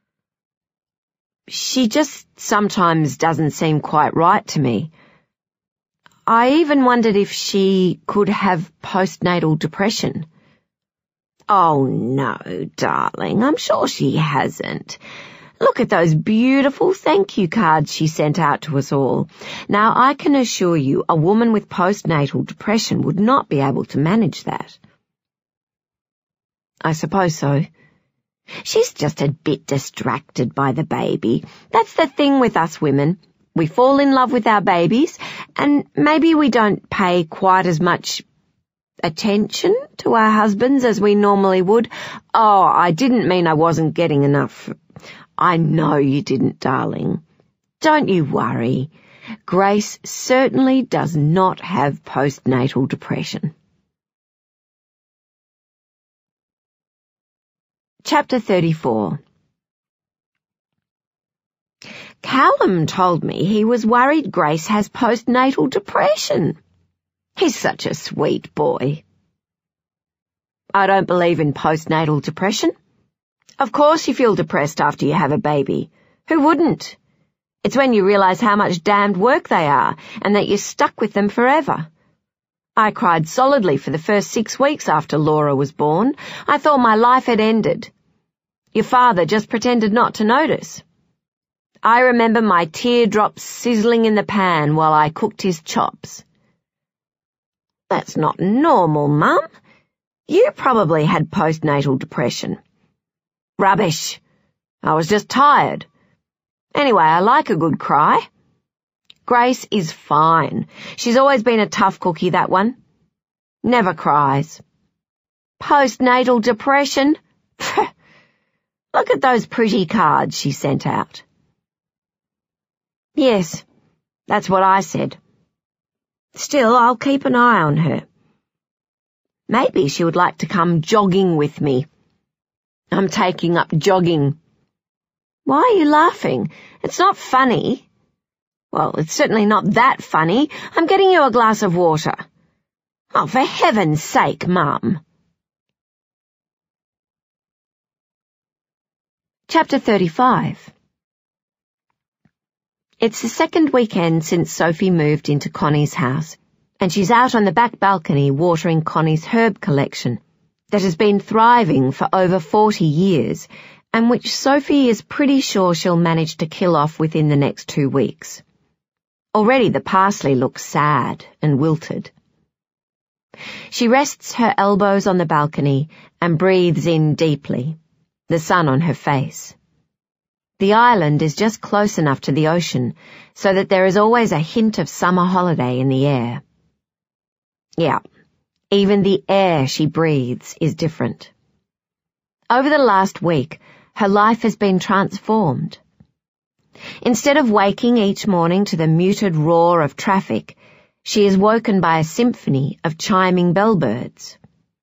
Speaker 1: She just sometimes doesn't seem quite right to me. I even wondered if she could have postnatal depression. Oh, no, darling, I'm sure she hasn't. Look at those beautiful thank you cards she sent out to us all. Now, I can assure you a woman with postnatal depression would not be able to manage that. I suppose so. She's just a bit distracted by the baby. That's the thing with us women. We fall in love with our babies, and maybe we don't pay quite as much attention to our husbands as we normally would. Oh, I didn't mean I wasn't getting enough. I know you didn't, darling. Don't you worry. Grace certainly does not have postnatal depression. Chapter thirty-four. Callum told me he was worried Grace has postnatal depression. He's such a sweet boy. I don't believe in postnatal depression. Of course you feel depressed after you have a baby. Who wouldn't? It's when you realise how much damned work they are and that you're stuck with them forever. I cried solidly for the first six weeks after Laura was born. I thought my life had ended. Your father just pretended not to notice. I remember my teardrops sizzling in the pan while I cooked his chops. That's not normal, Mum. You probably had postnatal depression. Rubbish. I was just tired. Anyway, I like a good cry. Grace is fine. She's always been a tough cookie, that one. Never cries. Postnatal depression? Look at those pretty cards she sent out. Yes, that's what I said. Still, I'll keep an eye on her. Maybe she would like to come jogging with me. I'm taking up jogging. Why are you laughing? It's not funny. Well, it's certainly not that funny. I'm getting you a glass of water. Oh, for heaven's sake, Mum. Chapter thirty-five. It's the second weekend since Sophie moved into Connie's house, and she's out on the back balcony watering Connie's herb collection that has been thriving for over forty years, and which Sophie is pretty sure she'll manage to kill off within the next two weeks. Already the parsley looks sad and wilted. She rests her elbows on the balcony and breathes in deeply, the sun on her face. The island is just close enough to the ocean so that there is always a hint of summer holiday in the air. Yeah, even the air she breathes is different. Over the last week, her life has been transformed. Instead of waking each morning to the muted roar of traffic, she is woken by a symphony of chiming bellbirds.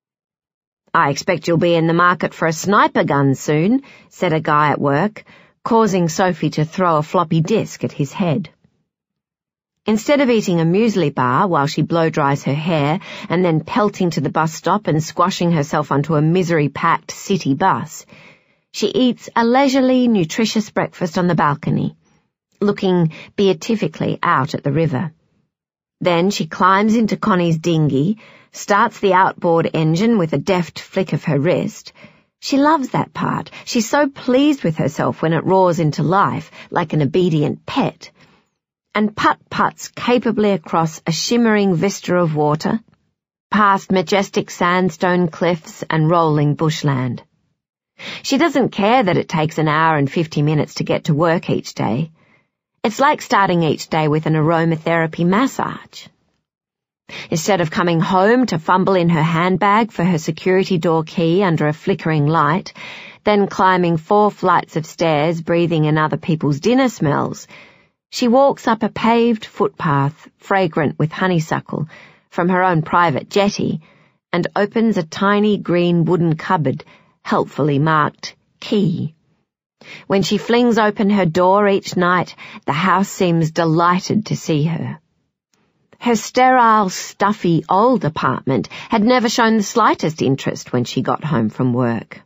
Speaker 1: I expect you'll be in the market for a sniper gun soon, said a guy at work, causing Sophie to throw a floppy disk at his head. Instead of eating a muesli bar while she blow-dries her hair and then pelting to the bus stop and squashing herself onto a misery-packed city bus, she eats a leisurely, nutritious breakfast on the balcony, looking beatifically out at the river. Then she climbs into Connie's dinghy, starts the outboard engine with a deft flick of her wrist. She loves that part. She's so pleased with herself when it roars into life, like an obedient pet, and putt-putts capably across a shimmering vista of water, past majestic sandstone cliffs and rolling bushland. She doesn't care that it takes an hour and fifty minutes to get to work each day. It's like starting each day with an aromatherapy massage. Instead of coming home to fumble in her handbag for her security door key under a flickering light, then climbing four flights of stairs, breathing in other people's dinner smells, she walks up a paved footpath, fragrant with honeysuckle, from her own private jetty, and opens a tiny green wooden cupboard, helpfully marked Key. When she flings open her door each night, the house seems delighted to see her. Her sterile, stuffy old apartment had never shown the slightest interest when she got home from work.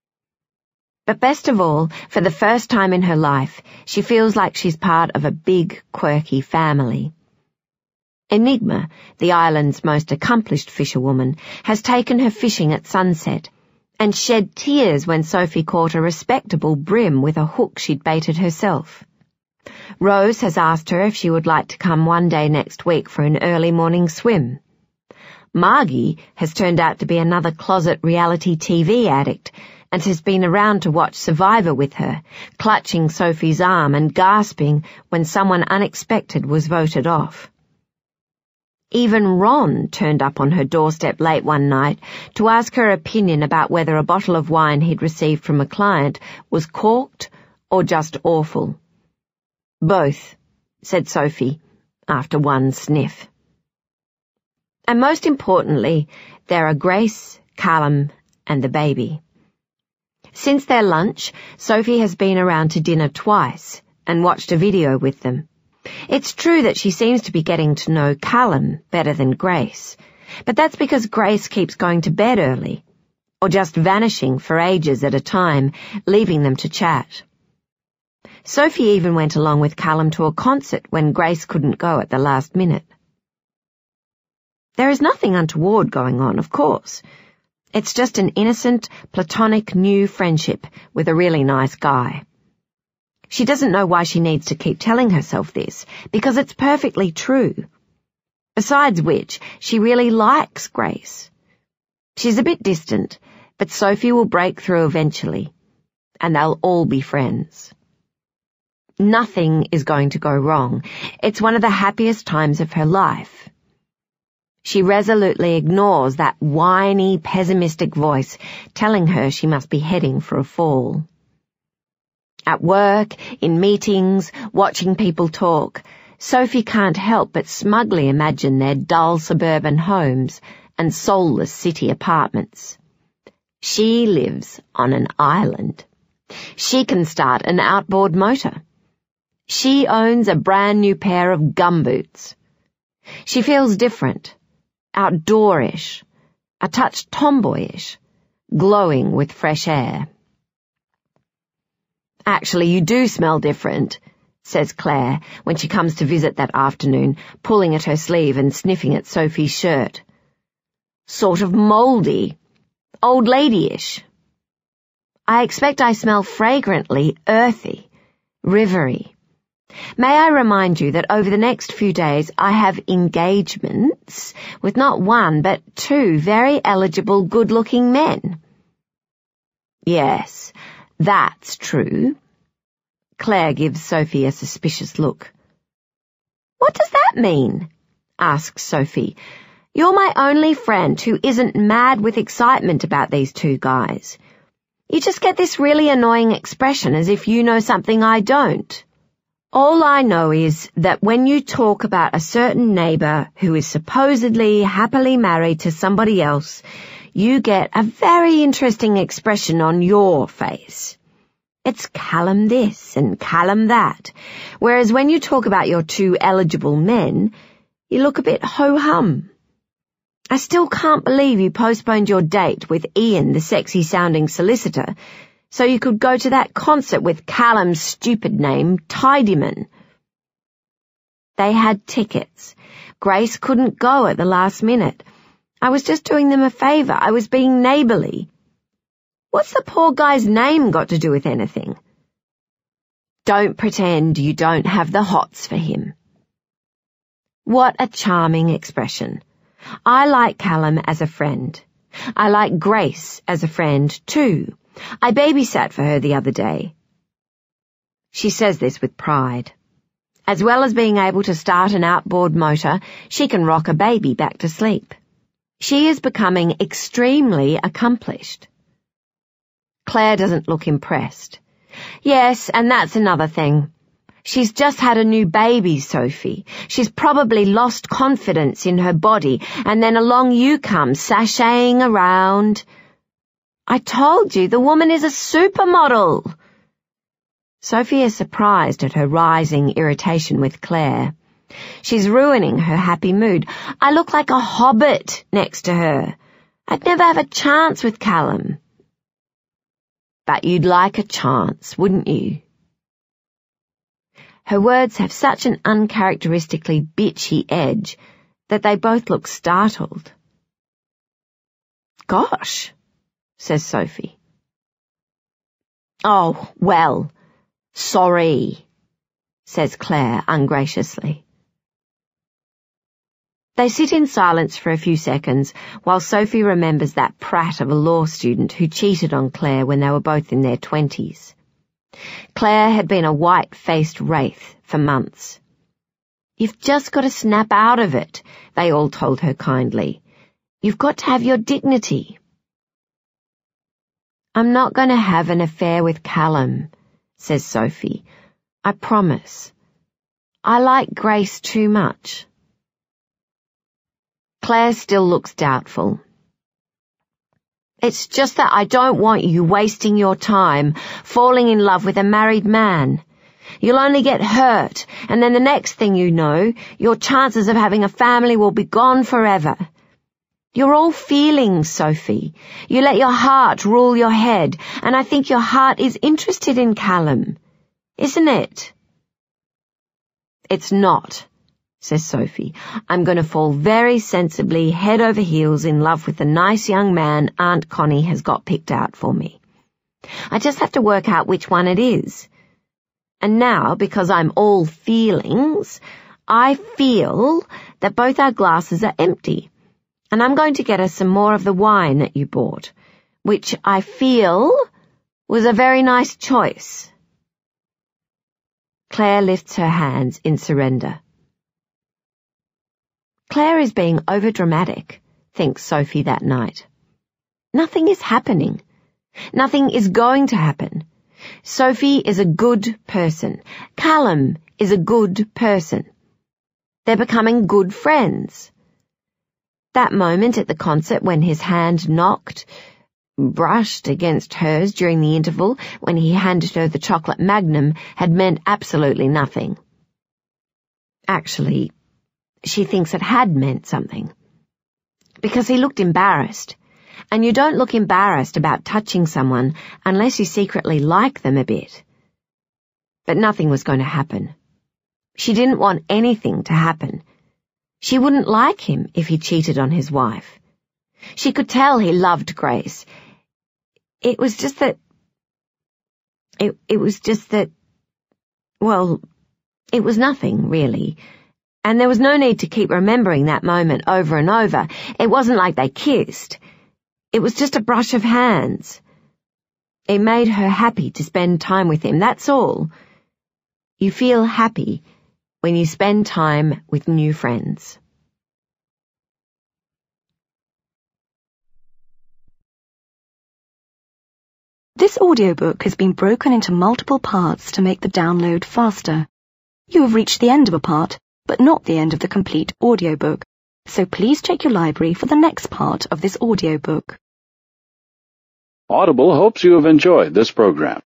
Speaker 1: But best of all, for the first time in her life, she feels like she's part of a big, quirky family. Enigma, the island's most accomplished fisherwoman, has taken her fishing at sunset and shed tears when Sophie caught a respectable brim with a hook she'd baited herself. Rose has asked her if she would like to come one day next week for an early morning swim. Margie has turned out to be another closet reality T V addict and has been around to watch Survivor with her, clutching Sophie's arm and gasping when someone unexpected was voted off. Even Ron turned up on her doorstep late one night to ask her opinion about whether a bottle of wine he'd received from a client was corked or just awful. Both, said Sophie, after one sniff. And most importantly, there are Grace, Callum, and the baby. Since their lunch, Sophie has been around to dinner twice and watched a video with them. It's true that she seems to be getting to know Callum better than Grace, but that's because Grace keeps going to bed early, or just vanishing for ages at a time, leaving them to chat. Sophie even went along with Callum to a concert when Grace couldn't go at the last minute. There is nothing untoward going on, of course. It's just an innocent, platonic new friendship with a really nice guy. She doesn't know why she needs to keep telling herself this, because it's perfectly true. Besides which, she really likes Grace. She's a bit distant, but Sophie will break through eventually, and they'll all be friends. Nothing is going to go wrong. It's one of the happiest times of her life. She resolutely ignores that whiny, pessimistic voice telling her she must be heading for a fall. At work, in meetings, watching people talk, Sophie can't help but smugly imagine their dull suburban homes and soulless city apartments. She lives on an island. She can start an outboard motor. She owns a brand new pair of gumboots. She feels different, outdoorish, a touch tomboyish, glowing with fresh air. Actually, you do smell different, says Claire when she comes to visit that afternoon, pulling at her sleeve and sniffing at Sophie's shirt. Sort of mouldy, old lady-ish. I expect I smell fragrantly earthy, rivery. May I remind you that over the next few days I have engagements with not one but two very eligible, good-looking men. Yes, that's true. Claire gives Sophie a suspicious look. What does that mean? asks Sophie. You're my only friend who isn't mad with excitement about these two guys. You just get this really annoying expression as if you know something I don't. All I know is that when you talk about a certain neighbour who is supposedly happily married to somebody else, you get a very interesting expression on your face. It's Callum this and Callum that, whereas when you talk about your two eligible men, you look a bit ho-hum. I still can't believe you postponed your date with Ian, the sexy-sounding solicitor, so you could go to that concert with Callum's stupid name, Tidyman. They had tickets. Grace couldn't go at the last minute. I was just doing them a favour. I was being neighbourly. What's the poor guy's name got to do with anything? Don't pretend you don't have the hots for him. What a charming expression. I like Callum as a friend. I like Grace as a friend, too. I babysat for her the other day. She says this with pride. As well as being able to start an outboard motor, she can rock a baby back to sleep. She is becoming extremely accomplished. Claire doesn't look impressed. Yes, and that's another thing. She's just had a new baby, Sophie. She's probably lost confidence in her body, and then along you come, sashaying around. I told you, the woman is a supermodel. Sophie is surprised at her rising irritation with Claire. She's ruining her happy mood. I look like a hobbit next to her. I'd never have a chance with Callum. But you'd like a chance, wouldn't you? Her words have such an uncharacteristically bitchy edge that they both look startled. Gosh, says Sophie. Oh, well, sorry, says Claire ungraciously. They sit in silence for a few seconds while Sophie remembers that prat of a law student who cheated on Claire when they were both in their twenties. Claire had been a white-faced wraith for months. You've just got to snap out of it, they all told her kindly. You've got to have your dignity. I'm not going to have an affair with Callum, says Sophie. I promise. I like Grace too much. Claire still looks doubtful. It's just that I don't want you wasting your time falling in love with a married man. You'll only get hurt, and then the next thing you know, your chances of having a family will be gone forever. You're all feelings, Sophie. You let your heart rule your head, and I think your heart is interested in Callum. Isn't it? It's not, says Sophie. I'm going to fall very sensibly head over heels in love with the nice young man Aunt Connie has got picked out for me. I just have to work out which one it is. And now, because I'm all feelings, I feel that both our glasses are empty, and I'm going to get us some more of the wine that you bought, which I feel was a very nice choice. Claire lifts her hands in surrender. Claire is being overdramatic, thinks Sophie that night. Nothing is happening. Nothing is going to happen. Sophie is a good person. Callum is a good person. They're becoming good friends. That moment at the concert when his hand knocked, brushed against hers during the interval when he handed her the chocolate magnum had meant absolutely nothing. Actually, she thinks it had meant something. Because he looked embarrassed. And you don't look embarrassed about touching someone unless you secretly like them a bit. But nothing was going to happen. She didn't want anything to happen. She wouldn't like him if he cheated on his wife. She could tell he loved Grace. It was just that... It, it was just that... Well, it was nothing, really. And there was no need to keep remembering that moment over and over. It wasn't like they kissed. It was just a brush of hands. It made her happy to spend time with him, that's all. You feel happy when you spend time with new friends.
Speaker 2: This audiobook has been broken into multiple parts to make the download faster. You have reached the end of a part, but not the end of the complete audiobook. So please check your library for the next part of this audiobook.
Speaker 3: Audible hopes you have enjoyed this program.